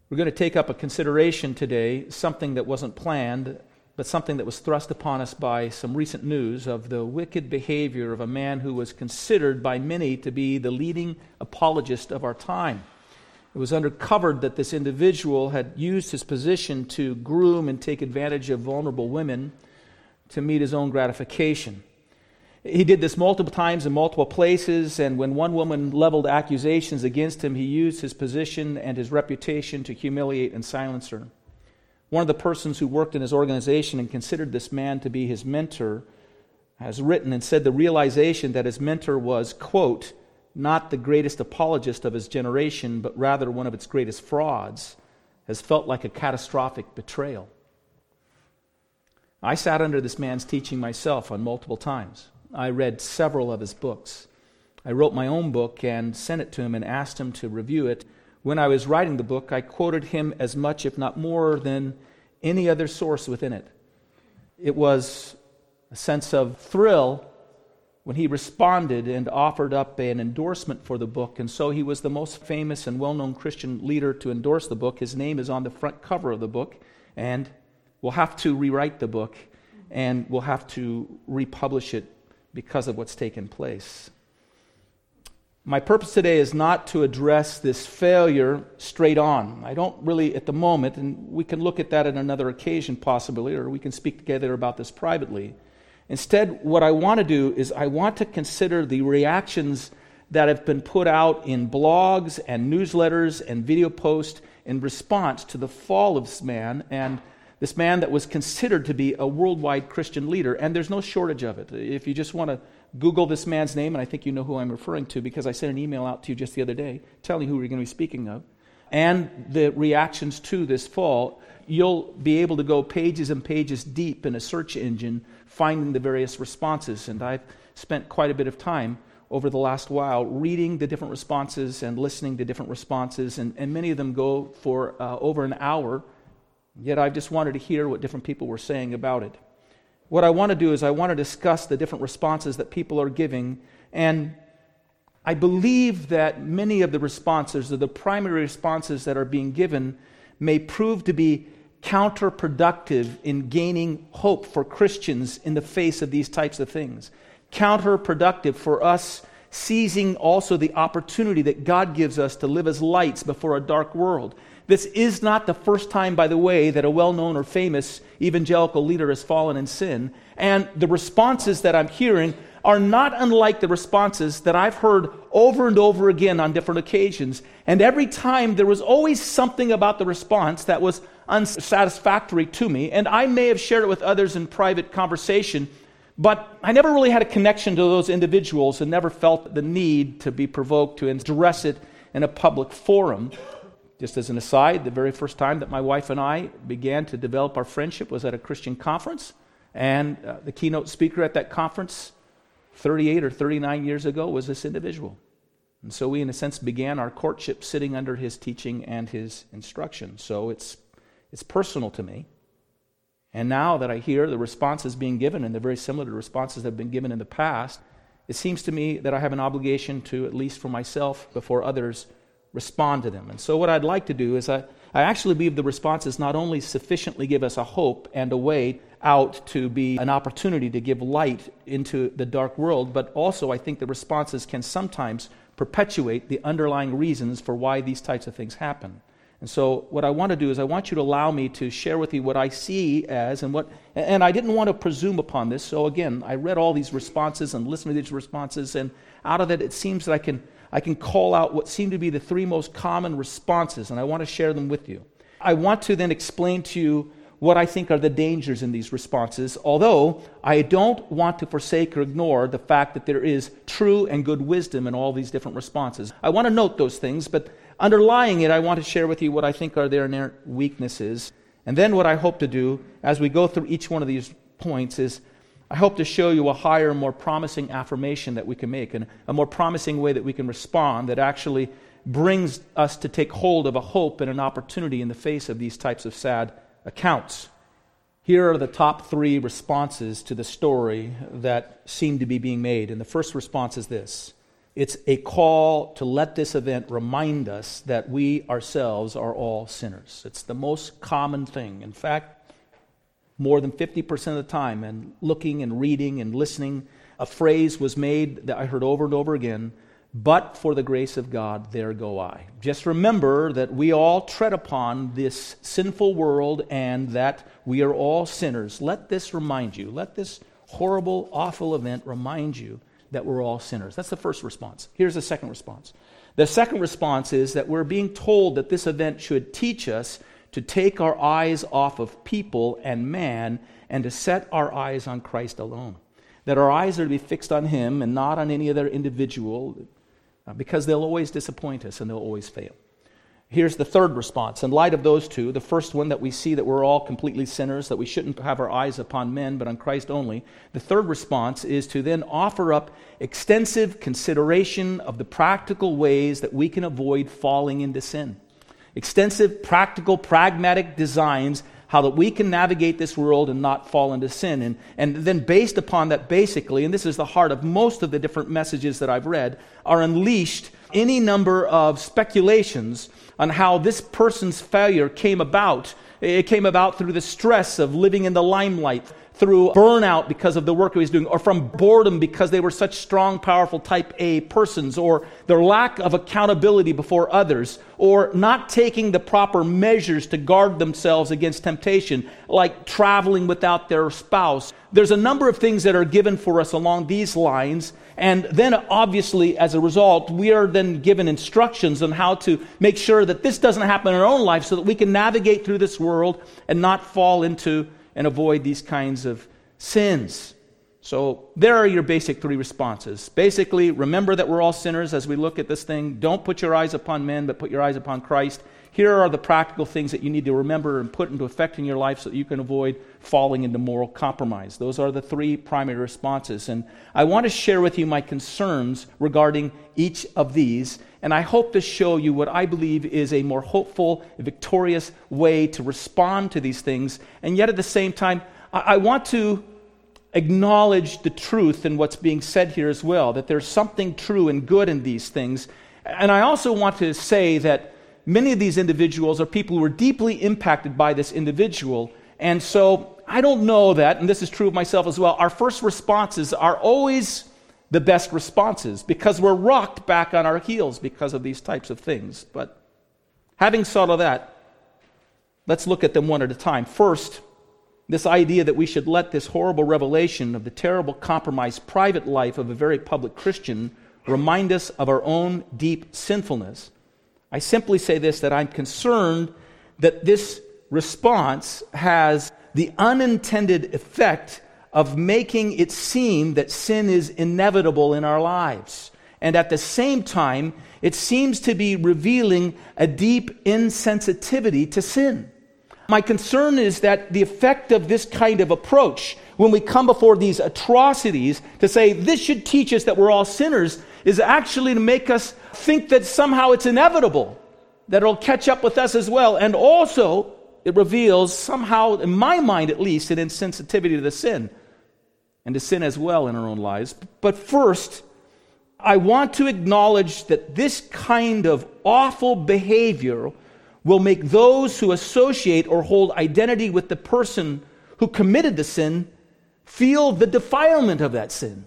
We're going to take up a consideration today, something that wasn't planned, but something that was thrust upon us by some recent news of the wicked behavior of a man who was considered by many to be the leading apologist of our time. It was uncovered that this individual had used his position to groom and take advantage of vulnerable women to meet his own gratification. He did this multiple times in multiple places, and when one woman leveled accusations against him, he used his position and his reputation to humiliate and silence her. One of the persons who worked in his organization and considered this man to be his mentor has written and said the realization that his mentor was, quote, not the greatest apologist of his generation, but rather one of its greatest frauds, has felt like a catastrophic betrayal. I sat under this man's teaching myself on multiple times. I read several of his books. I wrote my own book and sent it to him and asked him to review it. When I was writing the book, I quoted him as much, if not more, than any other source within it. It was a sense of thrill when he responded and offered up an endorsement for the book, and so he was the most famous and well-known Christian leader to endorse the book. His name is on the front cover of the book, and we'll have to rewrite the book, and we'll have to republish it because of what's taken place. My purpose today is not to address this failure straight on. I don't really at the moment, and we can look at that at another occasion possibly, or we can speak together about this privately. Instead, what I want to do is I want to consider the reactions that have been put out in blogs and newsletters and video posts in response to the fall of this man, and this man that was considered to be a worldwide Christian leader, and there's no shortage of it. If you just want to Google this man's name, and I think you know who I'm referring to because I sent an email out to you just the other day telling you who we're going to be speaking of, and the reactions to this fall, you'll be able to go pages and pages deep in a search engine finding the various responses. And I've spent quite a bit of time over the last while reading the different responses and listening to different responses, and many of them go for over an hour. Yet I just wanted to hear what different people were saying about it. What I want to do is I want to discuss the different responses that people are giving, and I believe that many of the responses, or the primary responses that are being given, may prove to be counterproductive in gaining hope for Christians in the face of these types of things. Counterproductive for us seizing also the opportunity that God gives us to live as lights before a dark world. This is not the first time, by the way, that a well-known or famous evangelical leader has fallen in sin. And the responses that I'm hearing are not unlike the responses that I've heard over and over again on different occasions. And every time there was always something about the response that was unsatisfactory to me. And I may have shared it with others in private conversation, but I never really had a connection to those individuals and never felt the need to be provoked to address it in a public forum. Just as an aside, the very first time that my wife and I began to develop our friendship was at a Christian conference, and the keynote speaker at that conference 38 or 39 years ago was this individual. And so we, in a sense, began our courtship sitting under his teaching and his instruction. So it's personal to me. And now that I hear the responses being given, and they're very similar to responses that have been given in the past, it seems to me that I have an obligation to, at least for myself, before others, respond to them. And so what I'd like to do is I actually believe the responses not only sufficiently give us a hope and a way out to be an opportunity to give light into the dark world, but also I think the responses can sometimes perpetuate the underlying reasons for why these types of things happen. And so what I want to do is I want you to allow me to share with you what I see as and I didn't want to presume upon this. So again, I read all these responses and listened to these responses, and out of it, it seems that I can call out what seem to be the three most common responses, and I want to share them with you. I want to then explain to you what I think are the dangers in these responses, although I don't want to forsake or ignore the fact that there is true and good wisdom in all these different responses. I want to note those things, but underlying it, I want to share with you what I think are their inherent weaknesses. And then what I hope to do as we go through each one of these points is I hope to show you a higher, more promising affirmation that we can make, and a more promising way that we can respond that actually brings us to take hold of a hope and an opportunity in the face of these types of sad accounts. Here are the top three responses to the story that seem to be being made. And the first response is this: It's a call to let this event remind us that we ourselves are all sinners. It's the most common thing. In fact, more than 50% of the time, and looking and reading and listening, a phrase was made that I heard over and over again, "But for the grace of God, there go I." Just remember that we all tread upon this sinful world and that we are all sinners. Let this remind you, let this horrible, awful event remind you that we're all sinners. That's the first response. Here's the second response. The second response is that we're being told that this event should teach us to take our eyes off of people and man and to set our eyes on Christ alone. That our eyes are to be fixed on Him and not on any other individual, because they'll always disappoint us and they'll always fail. Here's the third response. In light of those two, the first one that we see that we're all completely sinners, that we shouldn't have our eyes upon men but on Christ only. The third response is to then offer up extensive consideration of the practical ways that we can avoid falling into sin. Extensive, practical, pragmatic designs how that we can navigate this world and not fall into sin. And then based upon that, basically, and this is the heart of most of the different messages that I've read, are unleashed any number of speculations on how this person's failure came about. It came about through the stress of living in the limelight, through burnout because of the work he was doing, or from boredom because they were such strong, powerful type A persons, or their lack of accountability before others, or not taking the proper measures to guard themselves against temptation, like traveling without their spouse. There's a number of things that are given for us along these lines, and then obviously as a result, we are then given instructions on how to make sure that this doesn't happen in our own life so that we can navigate through this world and not fall into and avoid these kinds of sins. So there are your basic three responses. Basically, remember that we're all sinners as we look at this thing. Don't put your eyes upon men, but put your eyes upon Christ. Here are the practical things that you need to remember and put into effect in your life so that you can avoid falling into moral compromise. Those are the three primary responses. And I want to share with you my concerns regarding each of these. And I hope to show you what I believe is a more hopeful, victorious way to respond to these things. And yet at the same time, I want to acknowledge the truth in what's being said here as well, that there's something true and good in these things. And I also want to say that many of these individuals are people who are deeply impacted by this individual. And so I don't know that, and this is true of myself as well, our first responses are always the best responses because we're rocked back on our heels because of these types of things. But having said all that, let's look at them one at a time. First, this idea that we should let this horrible revelation of the terrible compromised private life of a very public Christian remind us of our own deep sinfulness. I simply say this, that I'm concerned that this response has the unintended effect of making it seem that sin is inevitable in our lives. And at the same time, it seems to be revealing a deep insensitivity to sin. My concern is that the effect of this kind of approach, when we come before these atrocities, to say this should teach us that we're all sinners, is actually to make us think that somehow it's inevitable, that it'll catch up with us as well. And also, it reveals somehow, in my mind at least, an insensitivity to the sin, and to sin as well in our own lives. But first, I want to acknowledge that this kind of awful behavior will make those who associate or hold identity with the person who committed the sin feel the defilement of that sin.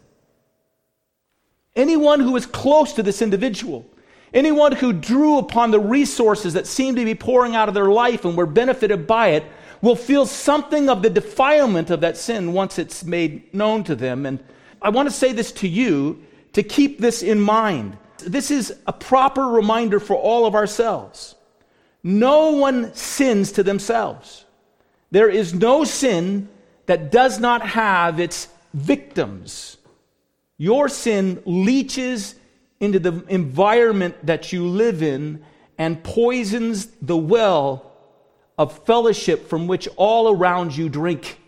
Anyone who is close to this individual, anyone who drew upon the resources that seem to be pouring out of their life and were benefited by it, will feel something of the defilement of that sin once it's made known to them. And I want to say this to you, to keep this in mind. This is a proper reminder for all of ourselves. No one sins to themselves. There is no sin that does not have its victims. Your sin leaches into the environment that you live in and poisons the well of fellowship from which all around you drink.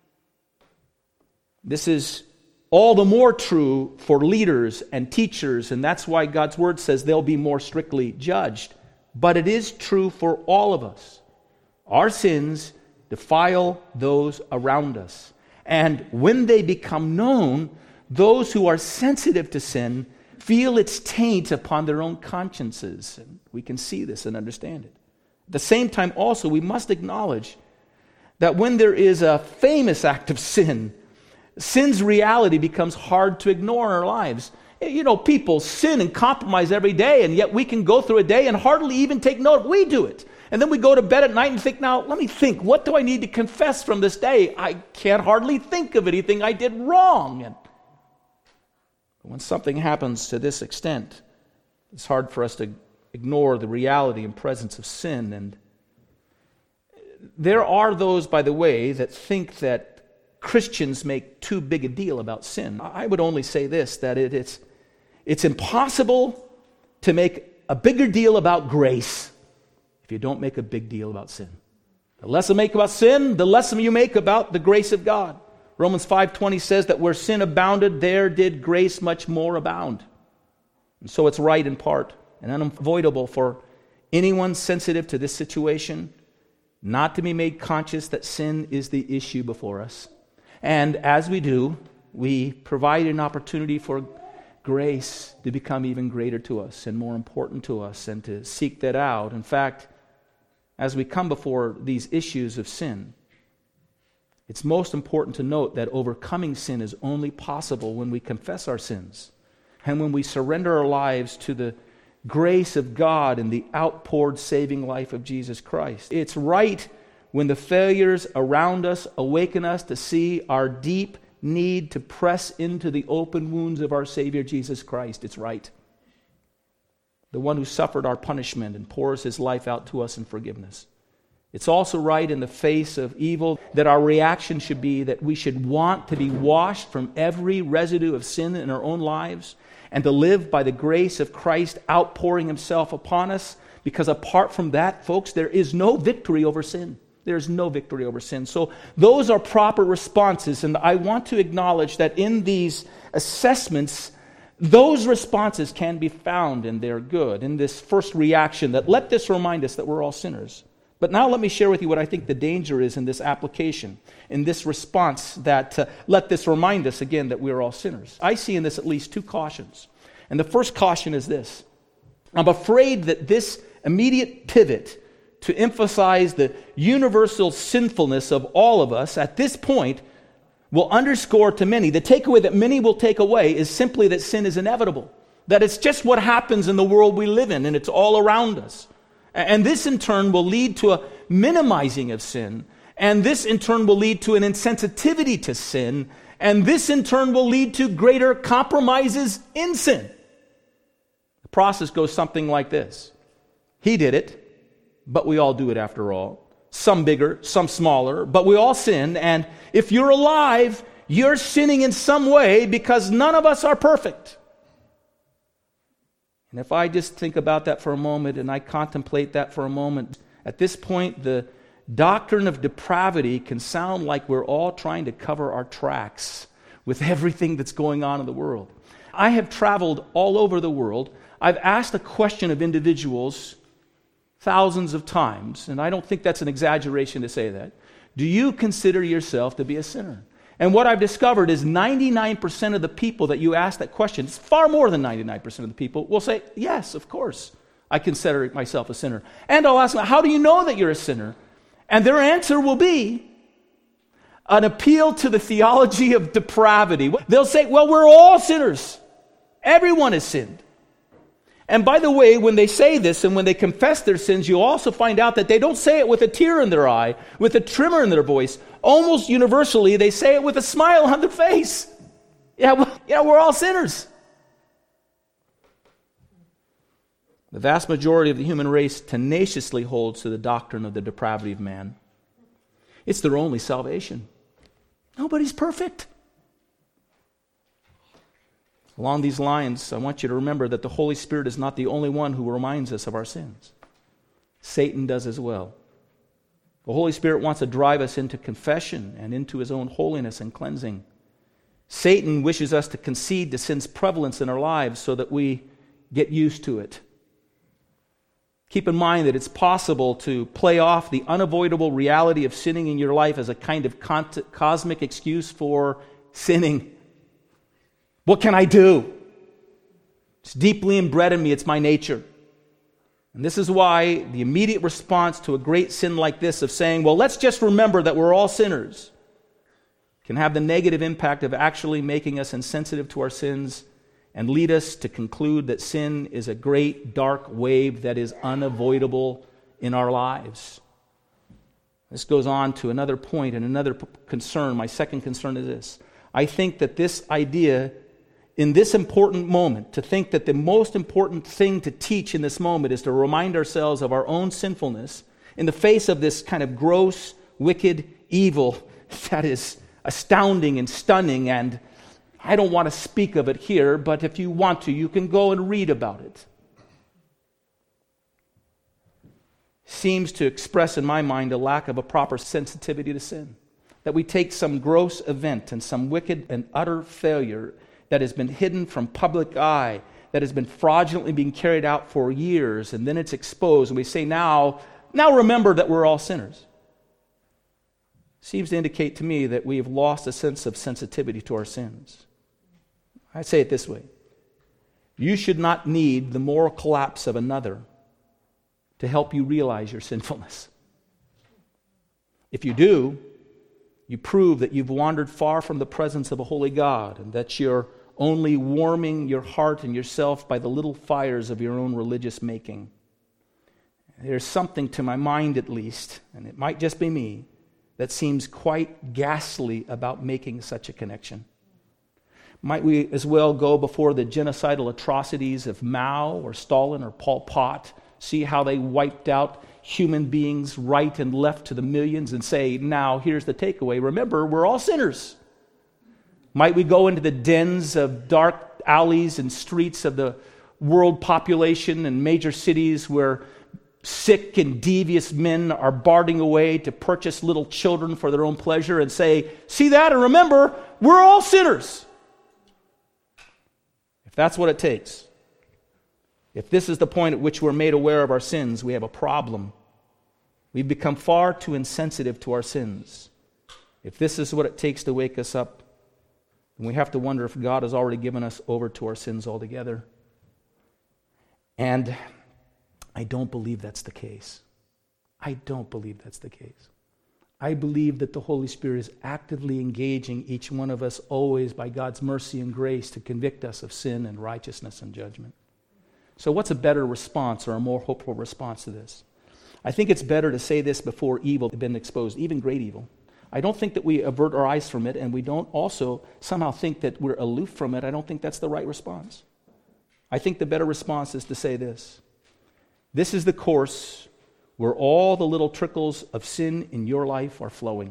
This is all the more true for leaders and teachers, and that's why God's word says they'll be more strictly judged. But it is true for all of us. Our sins defile those around us. And when they become known, those who are sensitive to sin feel its taint upon their own consciences. And we can see this and understand it. At the same time, also, we must acknowledge that when there is a famous act of sin, sin's reality becomes hard to ignore in our lives. You know, people sin and compromise every day, and yet we can go through a day and hardly even take note. We do it. And then we go to bed at night and think, now, let me think, what do I need to confess from this day? I can't hardly think of anything I did wrong. And when something happens to this extent, it's hard for us to ignore the reality and presence of sin. And there are those, by the way, that think that Christians make too big a deal about sin. I would only say this, that it's impossible to make a bigger deal about grace if you don't make a big deal about sin. The less you make about sin, the less you make about the grace of God. Romans 5:20 says that where sin abounded, there did grace much more abound. And so it's right in part and unavoidable for anyone sensitive to this situation not to be made conscious that sin is the issue before us. And as we do, we provide an opportunity for grace to become even greater to us and more important to us and to seek that out. In fact, as we come before these issues of sin, it's most important to note that overcoming sin is only possible when we confess our sins and when we surrender our lives to the grace of God and the outpoured saving life of Jesus Christ. It's right when the failures around us awaken us to see our deep need to press into the open wounds of our Savior Jesus Christ. It's right. The one who suffered our punishment and pours his life out to us in forgiveness. It's also right in the face of evil that our reaction should be that we should want to be washed from every residue of sin in our own lives and to live by the grace of Christ outpouring himself upon us, because apart from that, folks, there is no victory over sin. There's no victory over sin. So those are proper responses, and I want to acknowledge that in these assessments, those responses can be found, and they're good. In this first reaction, that let this remind us that we're all sinners. But now let me share with you what I think the danger is in this application, in this response that let this remind us again that we're all sinners. I see in this at least two cautions. And the first caution is this. I'm afraid that this immediate pivot to emphasize the universal sinfulness of all of us at this point will underscore to many, the takeaway that many will take away is simply that sin is inevitable. That it's just what happens in the world we live in, and it's all around us. And this in turn will lead to a minimizing of sin. And this in turn will lead to an insensitivity to sin. And this in turn will lead to greater compromises in sin. The process goes something like this. He did it, but we all do it after all. Some bigger, some smaller, but we all sin. And if you're alive, you're sinning in some way because none of us are perfect. And if I just think about that for a moment and I contemplate that for a moment, at this point, the doctrine of depravity can sound like we're all trying to cover our tracks with everything that's going on in the world. I have traveled all over the world. I've asked the question of individuals thousands of times, and I don't think that's an exaggeration to say that. Do you consider yourself to be a sinner? And what I've discovered is 99% of the people that you ask that question, it's far more than 99% of the people, will say, yes, of course, I consider myself a sinner. And I'll ask them, how do you know that you're a sinner? And their answer will be an appeal to the theology of depravity. They'll say, well, we're all sinners. Everyone has sinned. And by the way, when they say this and when they confess their sins, you also find out that they don't say it with a tear in their eye, with a tremor in their voice. Almost universally, they say it with a smile on their face. We're all sinners. The vast majority of the human race tenaciously holds to the doctrine of the depravity of man. It's their only salvation. Nobody's perfect. Along these lines, I want you to remember that the Holy Spirit is not the only one who reminds us of our sins. Satan does as well. The Holy Spirit wants to drive us into confession and into his own holiness and cleansing. Satan wishes us to concede to sin's prevalence in our lives so that we get used to it. Keep in mind that it's possible to play off the unavoidable reality of sinning in your life as a kind of cosmic excuse for sinning. What can I do? It's deeply inbred in me. It's my nature. And this is why the immediate response to a great sin like this of saying, well, let's just remember that we're all sinners, can have the negative impact of actually making us insensitive to our sins and lead us to conclude that sin is a great dark wave that is unavoidable in our lives. This goes on to another point and another concern. My second concern is this. I think that this idea in this important moment, to think that the most important thing to teach in this moment is to remind ourselves of our own sinfulness in the face of this kind of gross, wicked evil that is astounding and stunning, and I don't want to speak of it here, but if you want to, you can go and read about it. Seems to express in my mind a lack of a proper sensitivity to sin. That we take some gross event and some wicked and utter failure that has been hidden from public eye, that has been fraudulently being carried out for years, and then it's exposed, and we say, now remember that we're all sinners. Seems to indicate to me that we have lost a sense of sensitivity to our sins. I say it this way. You should not need the moral collapse of another to help you realize your sinfulness. If you do, you prove that you've wandered far from the presence of a holy God and that you're only warming your heart and yourself by the little fires of your own religious making. There's something to my mind at least, and it might just be me, that seems quite ghastly about making such a connection. Might we as well go before the genocidal atrocities of Mao or Stalin or Pol Pot, see how they wiped out human beings right and left to the millions, and say, now here's the takeaway. Remember, we're all sinners. Might we go into the dens of dark alleys and streets of the world population and major cities where sick and devious men are bartering away to purchase little children for their own pleasure and say, see that, and remember, we're all sinners. If that's what it takes, if this is the point at which we're made aware of our sins, we have a problem. We've become far too insensitive to our sins. If this is what it takes to wake us up, then we have to wonder if God has already given us over to our sins altogether. And I don't believe that's the case. I don't believe that's the case. I believe that the Holy Spirit is actively engaging each one of us always by God's mercy and grace to convict us of sin and righteousness and judgment. So what's a better response or a more hopeful response to this? I think it's better to say this before evil has been exposed, even great evil. I don't think that we avert our eyes from it, and we don't also somehow think that we're aloof from it. I don't think that's the right response. I think the better response is to say this. This is the course where all the little trickles of sin in your life are flowing.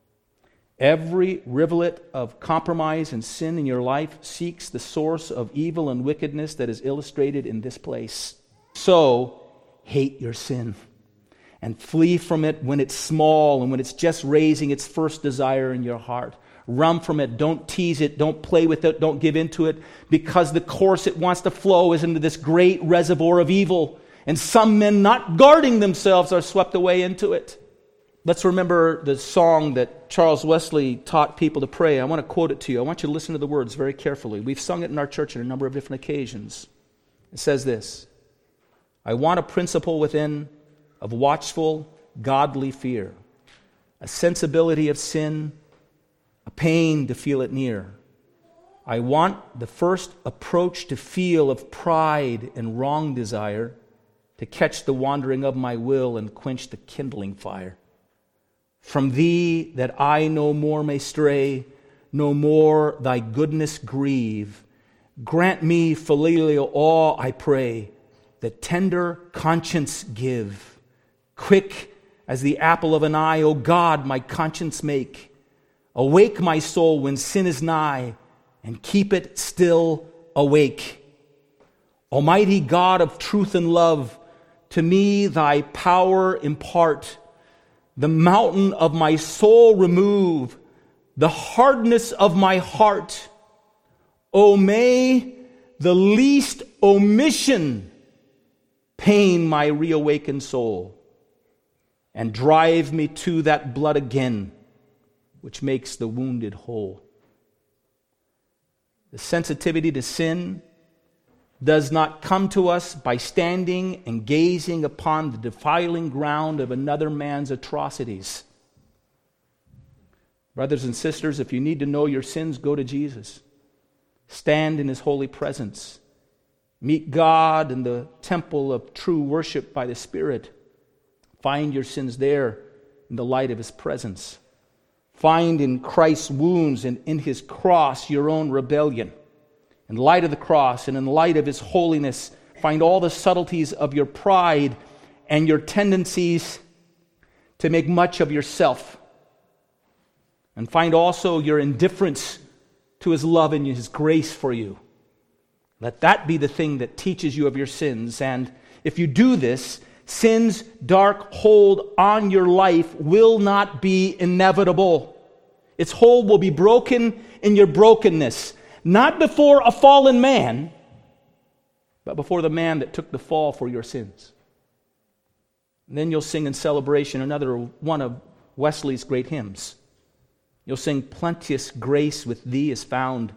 Every rivulet of compromise and sin in your life seeks the source of evil and wickedness that is illustrated in this place. So, hate your sin and flee from it when it's small and when it's just raising its first desire in your heart. Run from it. Don't tease it. Don't play with it. Don't give into it, because the course it wants to flow is into this great reservoir of evil. And some men, not guarding themselves, are swept away into it. Let's remember the song that Charles Wesley taught people to pray. I want to quote it to you. I want you to listen to the words very carefully. We've sung it in our church on a number of different occasions. It says this: I want a principle within of watchful, godly fear, a sensibility of sin, a pain to feel it near. I want the first approach to feel of pride and wrong desire, to catch the wandering of my will and quench the kindling fire. From thee that I no more may stray, no more thy goodness grieve. Grant me filial awe, I pray, that tender conscience give. Quick as the apple of an eye, O God, my conscience make. Awake my soul when sin is nigh, and keep it still awake. Almighty God of truth and love, to me thy power impart. The mountain of my soul remove, the hardness of my heart. O may the least omission pain my reawakened soul, and drive me to that blood again, which makes the wounded whole. The sensitivity to sin does not come to us by standing and gazing upon the defiling ground of another man's atrocities. Brothers and sisters, if you need to know your sins, go to Jesus. Stand in His holy presence. Meet God in the temple of true worship by the Spirit. Find your sins there in the light of His presence. Find in Christ's wounds and in His cross your own rebellion. In light of the cross and in light of His holiness, find all the subtleties of your pride and your tendencies to make much of yourself. And find also your indifference to His love and His grace for you. Let that be the thing that teaches you of your sins. And if you do this, sin's dark hold on your life will not be inevitable. Its hold will be broken in your brokenness. Not before a fallen man, but before the man that took the fall for your sins. And then you'll sing in celebration another one of Wesley's great hymns. You'll sing, "Plenteous grace with Thee is found,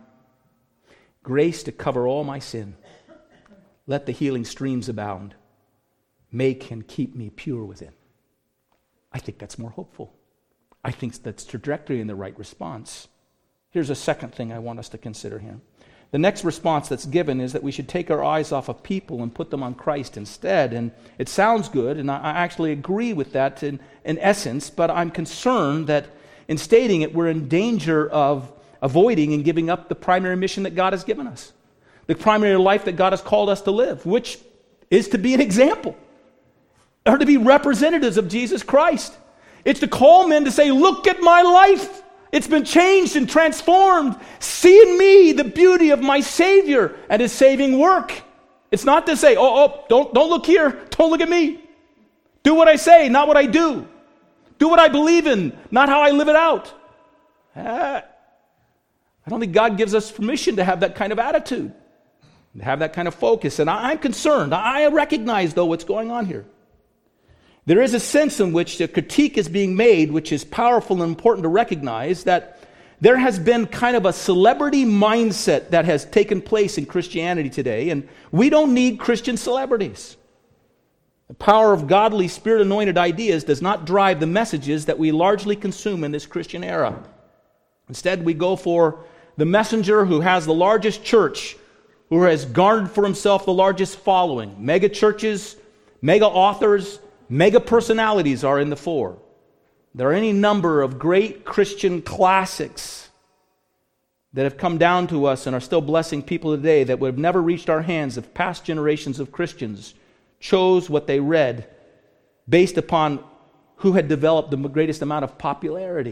grace to cover all my sin. Let the healing streams abound, make and keep me pure within." I think that's more hopeful. I think that's trajectory in the right response. Here's a second thing I want us to consider here. The next response that's given is that we should take our eyes off of people and put them on Christ instead. And it sounds good, and I actually agree with that in essence, but I'm concerned that in stating it, we're in danger of avoiding and giving up the primary mission that God has given us. The primary life that God has called us to live, which is to be an example, or to be representatives of Jesus Christ. It's to call men to say, look at my life. It's been changed and transformed. See in me the beauty of my Savior and His saving work. It's not to say, don't look here. Don't look at me. Do what I say, not what I do. Do what I believe in, not how I live it out. I don't think God gives us permission to have that kind of attitude, to have that kind of focus. And I'm concerned. I recognize, though, what's going on here. There is a sense in which the critique is being made, which is powerful and important to recognize, that there has been kind of a celebrity mindset that has taken place in Christianity today, and we don't need Christian celebrities. The power of godly, Spirit-anointed ideas does not drive the messages that we largely consume in this Christian era. Instead, we go for the messenger who has the largest church, who has garnered for himself the largest following. Mega churches, mega authors, mega personalities are in the fore. There are any number of great Christian classics that have come down to us and are still blessing people today that would have never reached our hands if past generations of Christians chose what they read based upon who had developed the greatest amount of popularity.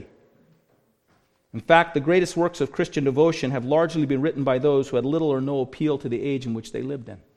In fact, the greatest works of Christian devotion have largely been written by those who had little or no appeal to the age in which they lived in.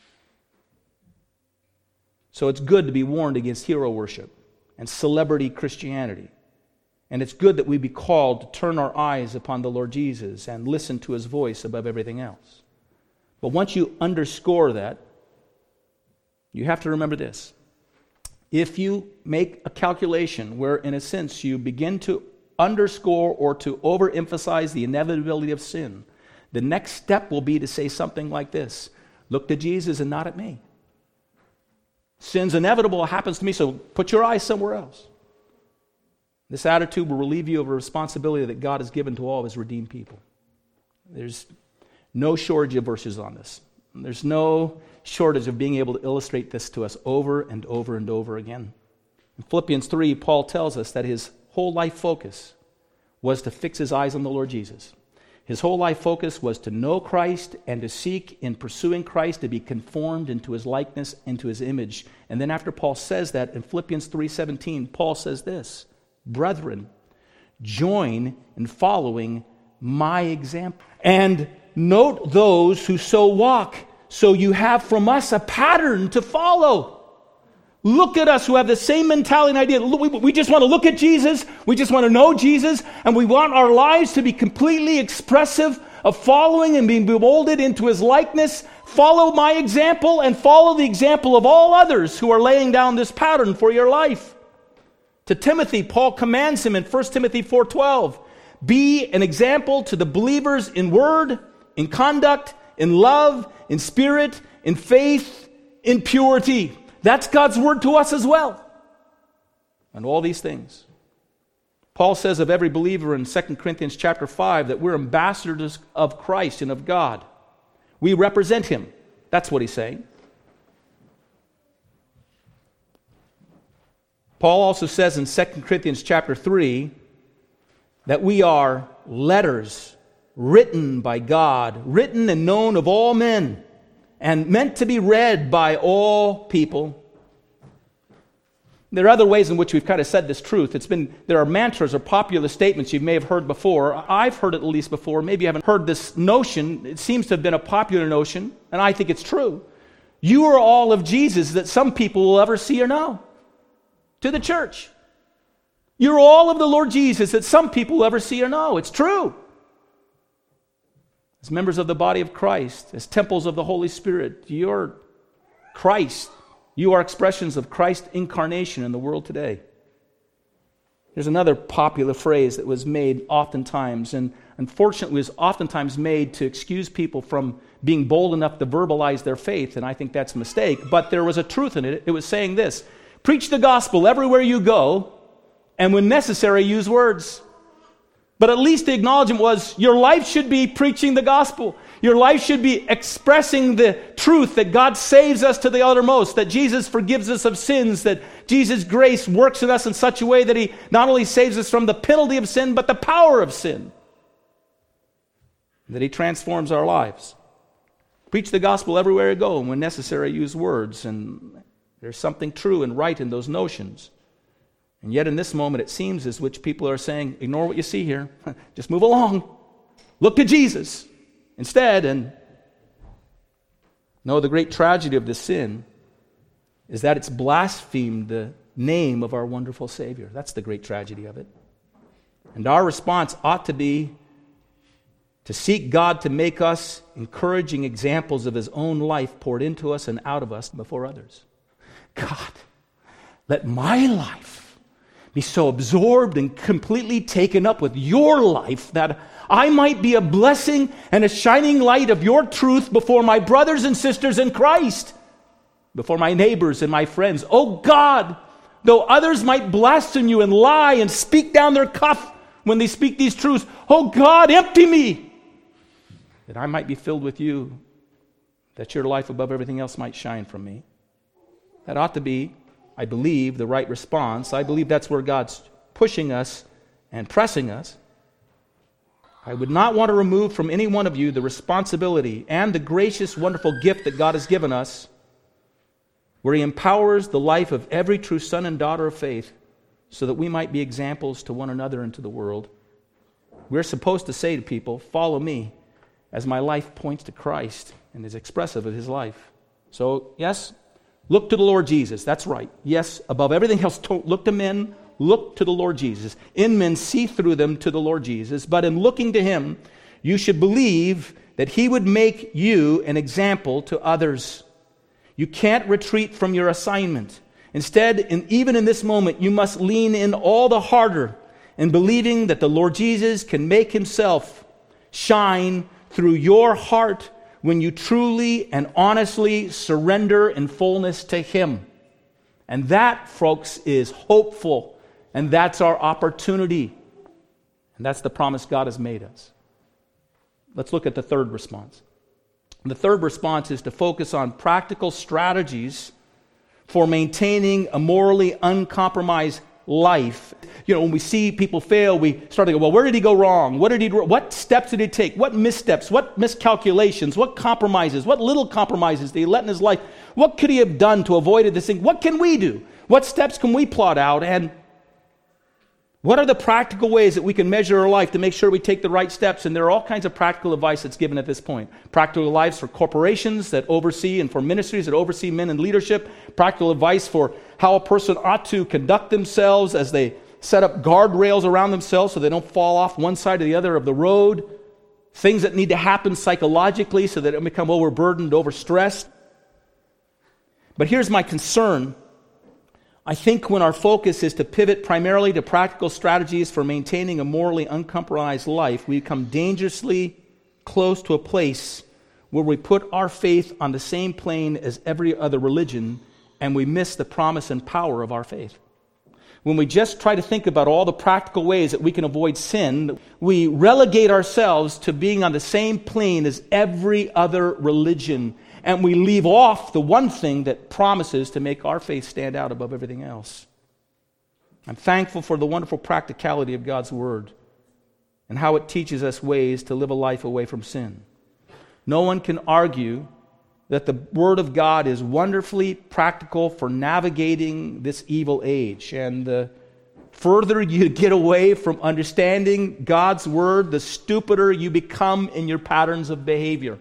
So it's good to be warned against hero worship and celebrity Christianity. And it's good that we be called to turn our eyes upon the Lord Jesus and listen to His voice above everything else. But once you underscore that, you have to remember this. If you make a calculation where, in a sense, you begin to underscore or to overemphasize the inevitability of sin, the next step will be to say something like this: look to Jesus and not at me. Sin's inevitable, it happens to me, so put your eyes somewhere else. This attitude will relieve you of a responsibility that God has given to all of His redeemed people. There's no shortage of verses on this. There's no shortage of being able to illustrate this to us over and over and over again. In Philippians 3, Paul tells us that his whole life focus was to fix his eyes on the Lord Jesus. His whole life focus was to know Christ and to seek in pursuing Christ to be conformed into His likeness, into His image. And then after Paul says that, in Philippians 3:17, Paul says this: brethren, join in following my example. And note those who so walk, so you have from us a pattern to follow. Look at us who have the same mentality and idea. We just want to look at Jesus. We just want to know Jesus. And we want our lives to be completely expressive of following and being molded into His likeness. Follow my example and follow the example of all others who are laying down this pattern for your life. To Timothy, Paul commands him in 1 Timothy 4:12, be an example to the believers in word, in conduct, in love, in spirit, in faith, in purity. That's God's word to us as well. And all these things. Paul says of every believer in 2 Corinthians chapter 5 that we're ambassadors of Christ and of God. We represent him. That's what he's saying. Paul also says in 2 Corinthians chapter 3 that we are letters written by God, written and known of all men, and meant to be read by all people. There are other ways in which we've kind of said this truth. There are mantras or popular statements you may have heard before. I've heard it at least before. Maybe you haven't heard this notion. It seems to have been a popular notion, and I think it's true. You are all of Jesus that some people will ever see or know. To the church. You're all of the Lord Jesus that some people will ever see or know. It's true. As members of the body of Christ, as temples of the Holy Spirit, you're Christ. You are expressions of Christ's incarnation in the world today. There's another popular phrase that was made oftentimes, and unfortunately was oftentimes made to excuse people from being bold enough to verbalize their faith, and I think that's a mistake. But there was a truth in it. It was saying this: preach the gospel everywhere you go, and when necessary, use words. But at least the acknowledgement was your life should be preaching the gospel. Your life should be expressing the truth that God saves us to the uttermost, that Jesus forgives us of sins, that Jesus' grace works in us in such a way that he not only saves us from the penalty of sin, but the power of sin. That he transforms our lives. Preach the gospel everywhere you go, and when necessary, use words. And there's something true and right in those notions. And yet in this moment, it seems as which people are saying, ignore what you see here. Just move along. Look to Jesus instead. And no, the great tragedy of this sin is that it's blasphemed the name of our wonderful Savior. That's the great tragedy of it. And our response ought to be to seek God to make us encouraging examples of his own life poured into us and out of us before others. God, let my life be so absorbed and completely taken up with your life that I might be a blessing and a shining light of your truth before my brothers and sisters in Christ, before my neighbors and my friends. Oh God, though others might blaspheme you and lie and speak down their cuff when they speak these truths, oh God, empty me, that I might be filled with you, that your life above everything else might shine from me. That ought to be, I believe, the right response. I believe that's where God's pushing us and pressing us. I would not want to remove from any one of you the responsibility and the gracious, wonderful gift that God has given us, where he empowers the life of every true son and daughter of faith so that we might be examples to one another and to the world. We're supposed to say to people, follow me as my life points to Christ and is expressive of his life. So, yes, look to the Lord Jesus. That's right. Yes, above everything else, don't look to men. Look to the Lord Jesus. In men, see through them to the Lord Jesus. But in looking to him, you should believe that he would make you an example to others. You can't retreat from your assignment. Instead, even in this moment, you must lean in all the harder in believing that the Lord Jesus can make himself shine through your heart when you truly and honestly surrender in fullness to him. And that, folks, is hopeful. And that's our opportunity. And that's the promise God has made us. Let's look at the third response. The third response is to focus on practical strategies for maintaining a morally uncompromised life. You know, when we see people fail, we start to go, well, where did he go wrong? What steps did he take? What missteps? What miscalculations? What compromises? What little compromises did he let in his life? What could he have done to avoid this thing? What can we do? What steps can we plot out? And what are the practical ways that we can measure our life to make sure we take the right steps? And there are all kinds of practical advice that's given at this point. Practical advice for corporations that oversee and for ministries that oversee men in leadership. Practical advice for how a person ought to conduct themselves as they set up guardrails around themselves so they don't fall off one side or the other of the road. Things that need to happen psychologically so that they don't become overburdened, overstressed. But here's my concern. I think when our focus is to pivot primarily to practical strategies for maintaining a morally uncompromised life, we become dangerously close to a place where we put our faith on the same plane as every other religion, and we miss the promise and power of our faith. When we just try to think about all the practical ways that we can avoid sin, we relegate ourselves to being on the same plane as every other religion, and we leave off the one thing that promises to make our faith stand out above everything else. I'm thankful for the wonderful practicality of God's Word and how it teaches us ways to live a life away from sin. No one can argue that the Word of God is wonderfully practical for navigating this evil age. And the further you get away from understanding God's Word, the stupider you become in your patterns of behavior.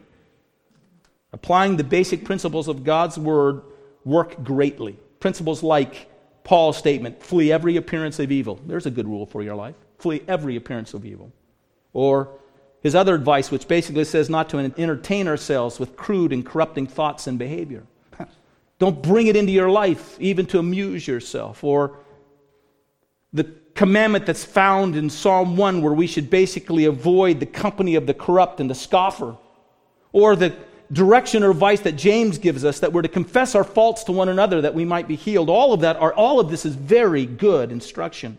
Applying the basic principles of God's Word work greatly. Principles like Paul's statement, flee every appearance of evil. There's a good rule for your life. Flee every appearance of evil. Or his other advice, which basically says not to entertain ourselves with crude and corrupting thoughts and behavior. Don't bring it into your life, even to amuse yourself. Or the commandment that's found in Psalm 1, where we should basically avoid the company of the corrupt and the scoffer. Or the direction or advice that James gives us, that we're to confess our faults to one another that we might be healed. All of this is very good instruction.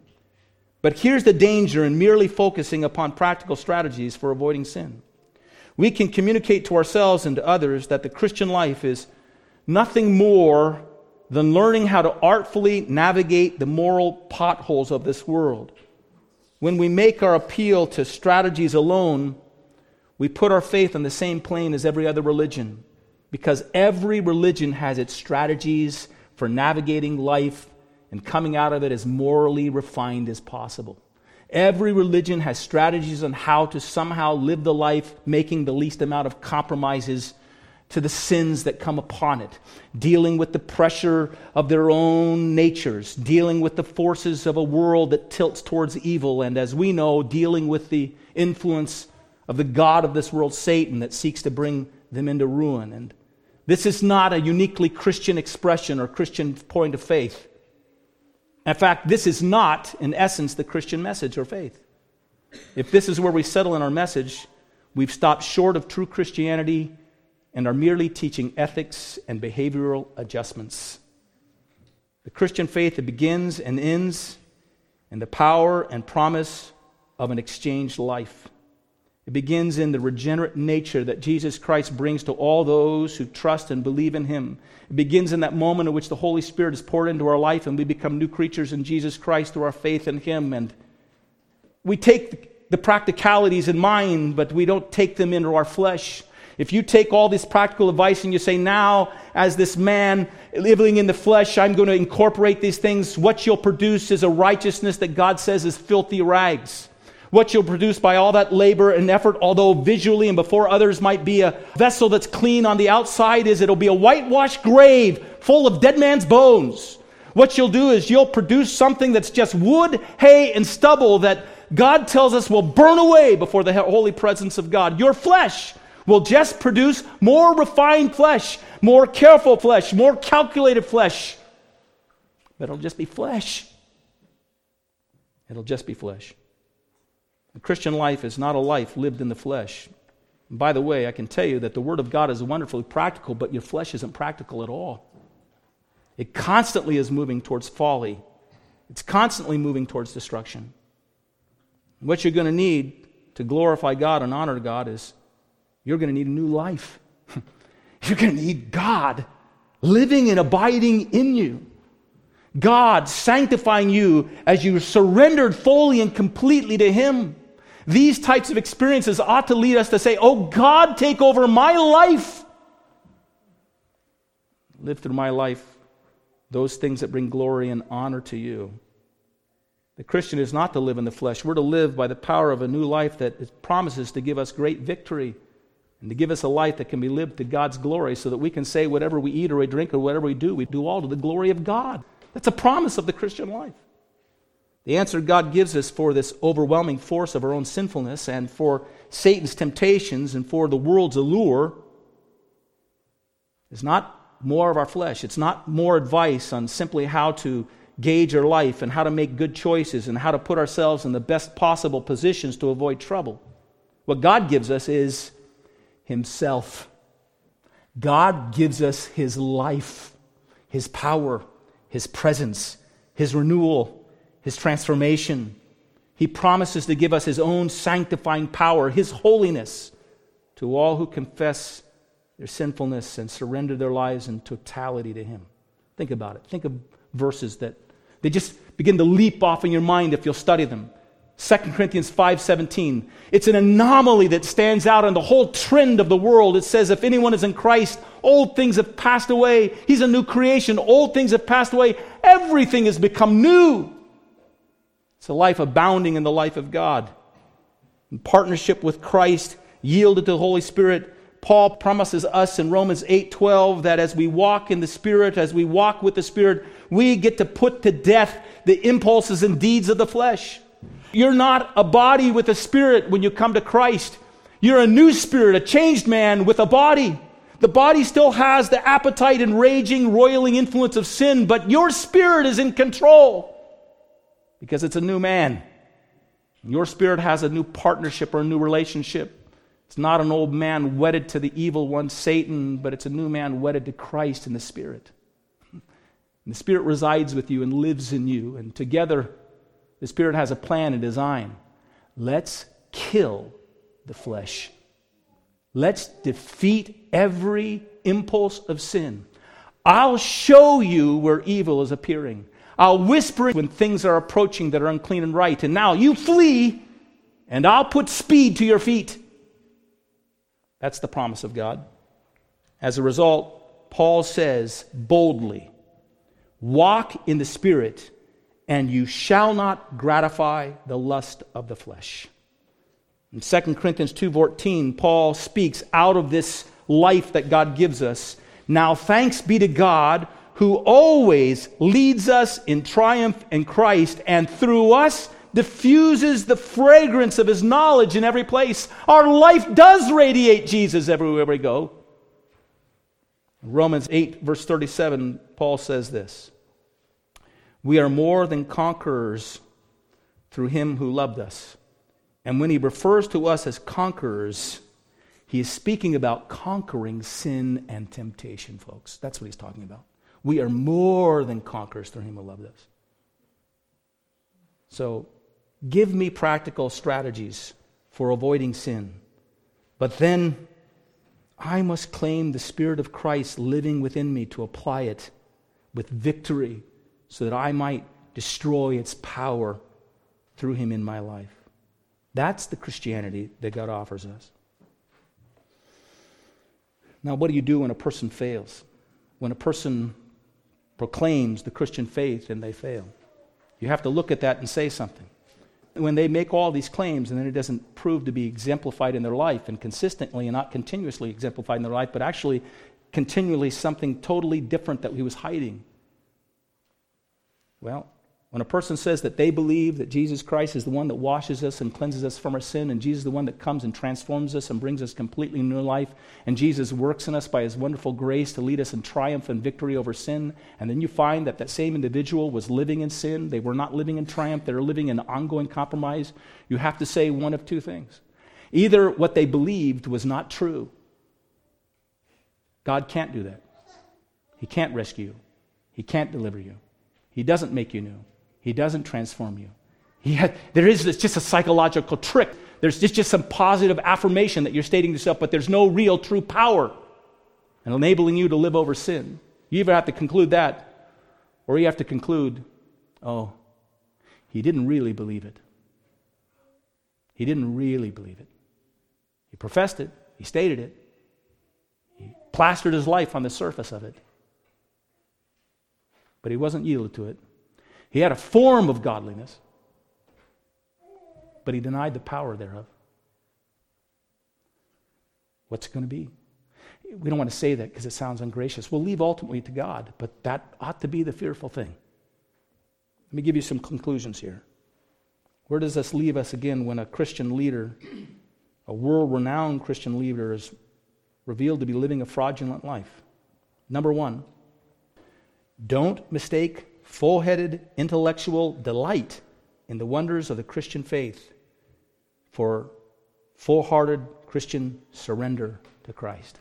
But here's the danger in merely focusing upon practical strategies for avoiding sin. We can communicate to ourselves and to others that the Christian life is nothing more than learning how to artfully navigate the moral potholes of this world. When we make our appeal to strategies alone, we put our faith on the same plane as every other religion, because every religion has its strategies for navigating life and coming out of it as morally refined as possible. Every religion has strategies on how to somehow live the life, making the least amount of compromises to the sins that come upon it, dealing with the pressure of their own natures, dealing with the forces of a world that tilts towards evil, and as we know, dealing with the influence of the god of this world, Satan, that seeks to bring them into ruin. And this is not a uniquely Christian expression or Christian point of faith. In fact, this is not, in essence, the Christian message or faith. If this is where we settle in our message, we've stopped short of true Christianity and are merely teaching ethics and behavioral adjustments. The Christian faith, it begins and ends in the power and promise of an exchanged life. It begins in the regenerate nature that Jesus Christ brings to all those who trust and believe in Him. It begins in that moment in which the Holy Spirit is poured into our life and we become new creatures in Jesus Christ through our faith in Him. And we take the practicalities in mind, but we don't take them into our flesh. If you take all this practical advice and you say, now, as this man living in the flesh, I'm going to incorporate these things, what you'll produce is a righteousness that God says is filthy rags. What you'll produce by all that labor and effort, although visually and before others might be a vessel that's clean on the outside, is it'll be a whitewashed grave full of dead man's bones. What you'll do is you'll produce something that's just wood, hay, and stubble that God tells us will burn away before the holy presence of God. Your flesh will just produce more refined flesh, more careful flesh, more calculated flesh. But it'll just be flesh. It'll just be flesh. The Christian life is not a life lived in the flesh. And by the way, I can tell you that the Word of God is wonderfully practical, but your flesh isn't practical at all. It constantly is moving towards folly. It's constantly moving towards destruction. And what you're going to need to glorify God and honor God is you're going to need a new life. You're going to need God living and abiding in you. God sanctifying you as you surrendered fully and completely to Him. These types of experiences ought to lead us to say, oh God, take over my life. Live through my life those things that bring glory and honor to you. The Christian is not to live in the flesh. We're to live by the power of a new life that promises to give us great victory and to give us a life that can be lived to God's glory so that we can say whatever we eat or we drink or whatever we do all to the glory of God. That's a promise of the Christian life. The answer God gives us for this overwhelming force of our own sinfulness and for Satan's temptations and for the world's allure is not more of our flesh. It's not more advice on simply how to gauge our life and how to make good choices and how to put ourselves in the best possible positions to avoid trouble. What God gives us is himself. God gives us his life, his power, his presence, his renewal, his transformation. He promises to give us his own sanctifying power, his holiness, to all who confess their sinfulness and surrender their lives in totality to him. Think about it. Think of verses that they just begin to leap off in your mind if you'll study them. 2 Corinthians 5:17. It's an anomaly that stands out in the whole trend of the world. It says, if anyone is in Christ, old things have passed away. He's a new creation. Old things have passed away. Everything has become new. It's a life abounding in the life of God. In partnership with Christ, yielded to the Holy Spirit, Paul promises us in Romans 8:12 that as we walk in the Spirit, as we walk with the Spirit, we get to put to death the impulses and deeds of the flesh. You're not a body with a spirit when you come to Christ. You're a new spirit, a changed man with a body. The body still has the appetite and raging, roiling influence of sin, but your spirit is in control because it's a new man. Your spirit has a new partnership or a new relationship. It's not an old man wedded to the evil one, Satan, but it's a new man wedded to Christ in the Spirit. And the Spirit resides with you and lives in you, and together the Spirit has a plan and design. Let's kill the flesh. Let's defeat every impulse of sin. I'll show you where evil is appearing. I'll whisper when things are approaching that are unclean and right. And now you flee, and I'll put speed to your feet. That's the promise of God. As a result, Paul says boldly, walk in the Spirit, and you shall not gratify the lust of the flesh. In 2 Corinthians 2:14, Paul speaks out of this life that God gives us. Now thanks be to God who always leads us in triumph in Christ, and through us diffuses the fragrance of his knowledge in every place. Our life does radiate Jesus everywhere we go. Romans 8, verse 37, Paul says this: we are more than conquerors through him who loved us. And when he refers to us as conquerors, he is speaking about conquering sin and temptation, folks. That's what he's talking about. We are more than conquerors through him who loved us. So, give me practical strategies for avoiding sin. But then, I must claim the Spirit of Christ living within me to apply it with victory so that I might destroy its power through him in my life. That's the Christianity that God offers us. Now, what do you do when a person fails? When a person proclaims the Christian faith and they fail? You have to look at that and say something. When they make all these claims and then it doesn't prove to be exemplified in their life, and consistently and not continuously exemplified in their life, but actually continually something totally different that he was hiding. Well, when a person says that they believe that Jesus Christ is the one that washes us and cleanses us from our sin, and Jesus is the one that comes and transforms us and brings us completely new life, and Jesus works in us by his wonderful grace to lead us in triumph and victory over sin, and then you find that that same individual was living in sin, they were not living in triumph, they were living in ongoing compromise, you have to say one of two things. Either what they believed was not true. God can't do that. He can't rescue you. He can't deliver you. He doesn't make you new. He doesn't transform you. There is just a psychological trick. There's just some positive affirmation that you're stating to yourself, but there's no real true power in enabling you to live over sin. You either have to conclude that, or you have to conclude, oh, he didn't really believe it. He didn't really believe it. He professed it. He stated it. He plastered his life on the surface of it. But he wasn't yielded to it. He had a form of godliness, but he denied the power thereof. What's it going to be? We don't want to say that because it sounds ungracious. We'll leave ultimately to God, but that ought to be the fearful thing. Let me give you some conclusions here. Where does this leave us again when a Christian leader, a world-renowned Christian leader, is revealed to be living a fraudulent life? Number one, don't mistake full-headed intellectual delight in the wonders of the Christian faith for full-hearted Christian surrender to Christ.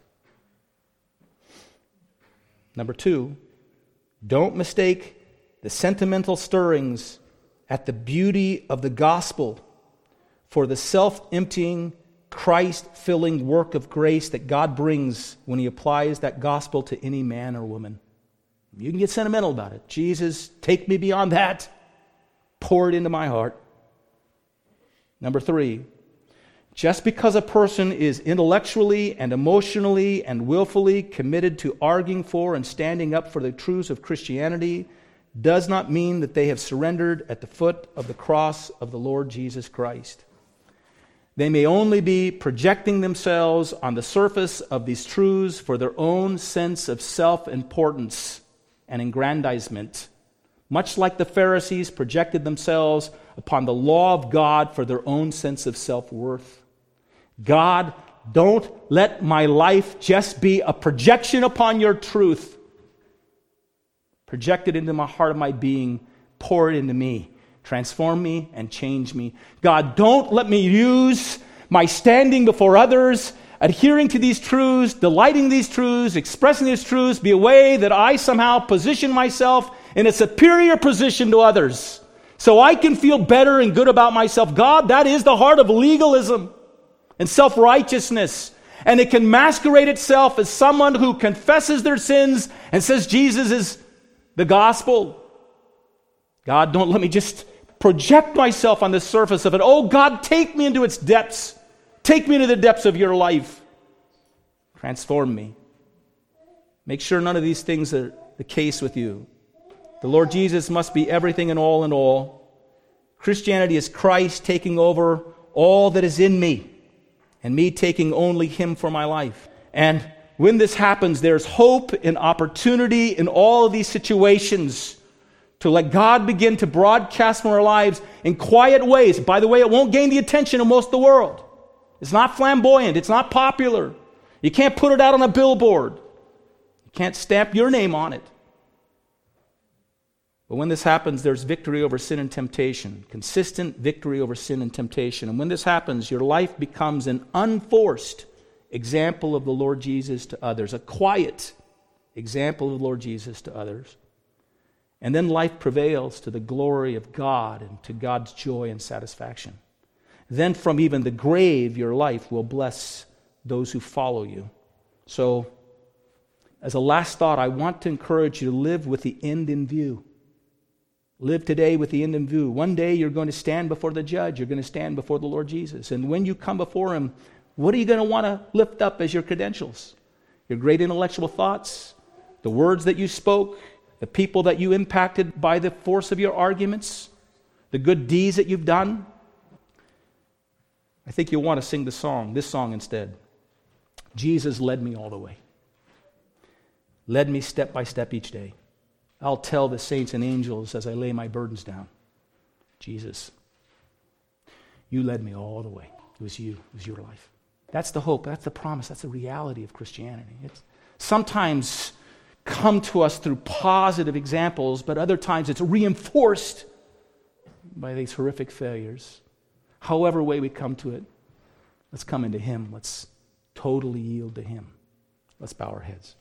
Number 2, don't mistake the sentimental stirrings at the beauty of the gospel for the self-emptying, Christ-filling work of grace that God brings when He applies that gospel to any man or woman. You can get sentimental about it. Jesus, take me beyond that. Pour it into my heart. Number 3, just because a person is intellectually and emotionally and willfully committed to arguing for and standing up for the truths of Christianity does not mean that they have surrendered at the foot of the cross of the Lord Jesus Christ. They may only be projecting themselves on the surface of these truths for their own sense of self-importance and aggrandizement, much like the Pharisees projected themselves upon the law of God for their own sense of self-worth. God, don't let my life just be a projection upon your truth. Project it into my heart of my being. Pour it into me. Transform me and change me. God, don't let me use my standing before others, adhering to these truths, delighting these truths, expressing these truths, be a way that I somehow position myself in a superior position to others so I can feel better and good about myself. God, that is the heart of legalism and self-righteousness. And it can masquerade itself as someone who confesses their sins and says Jesus is the gospel. God, don't let me just project myself on the surface of it. Oh, God, take me into its depths. Take me into the depths of your life. Transform me. Make sure none of these things are the case with you. The Lord Jesus must be everything and all in all. Christianity is Christ taking over all that is in me, and me taking only Him for my life. And when this happens, there's hope and opportunity in all of these situations to let God begin to broadcast from our lives in quiet ways. By the way, it won't gain the attention of most of the world. It's not flamboyant. It's not popular. You can't put it out on a billboard. You can't stamp your name on it. But when this happens, there's victory over sin and temptation, consistent victory over sin and temptation. And when this happens, your life becomes an unforced example of the Lord Jesus to others, a quiet example of the Lord Jesus to others. And then life prevails to the glory of God and to God's joy and satisfaction. Then from even the grave, your life will bless those who follow you. So, as a last thought, I want to encourage you to live with the end in view. Live today with the end in view. One day you're going to stand before the judge. You're going to stand before the Lord Jesus. And when you come before Him, what are you going to want to lift up as your credentials? Your great intellectual thoughts, the words that you spoke, the people that you impacted by the force of your arguments, the good deeds that you've done? I think you'll want to sing this song instead. Jesus led me all the way. Led me step by step each day. I'll tell the saints and angels as I lay my burdens down. Jesus, you led me all the way. It was you. It was your life. That's the hope. That's the promise. That's the reality of Christianity. It's sometimes come to us through positive examples, but other times it's reinforced by these horrific failures. However way we come to it, let's come into Him. Let's totally yield to Him. Let's bow our heads.